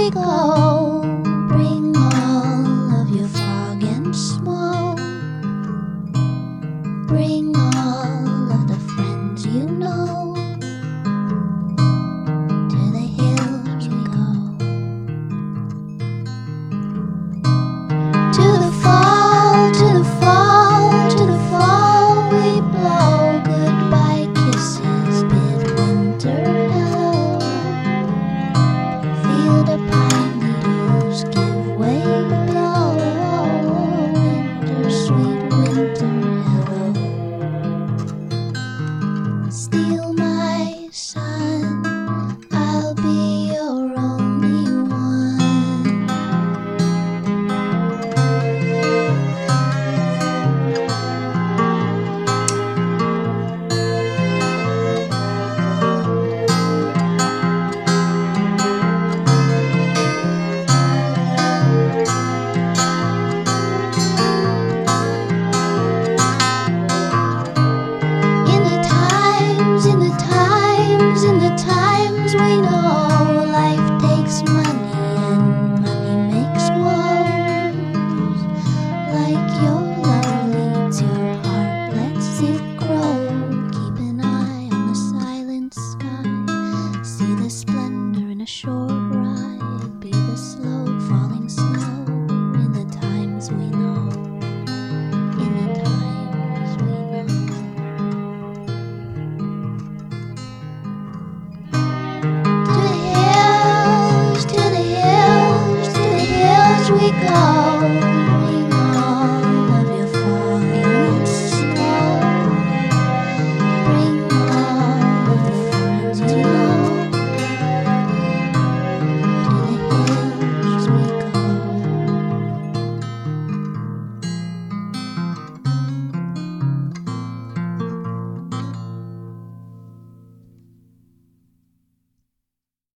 we go. Bring all of your fog and smoke. Bring all of the friends you know. To the hills we go. To the fall, to the fall, to the fall we blow. Goodbye kisses, bid winter hello. Feel the pine needles give way below. Winter, sweet winter hello. Steal my sun, I'll be your only one. In the times we know life takes money and money makes woes. Like your love leads your heart, lets it grow. Keep an eye on the silent sky. See the splendor in a short ride. Be the slow falling snow in the times we know. In the times we know. We go.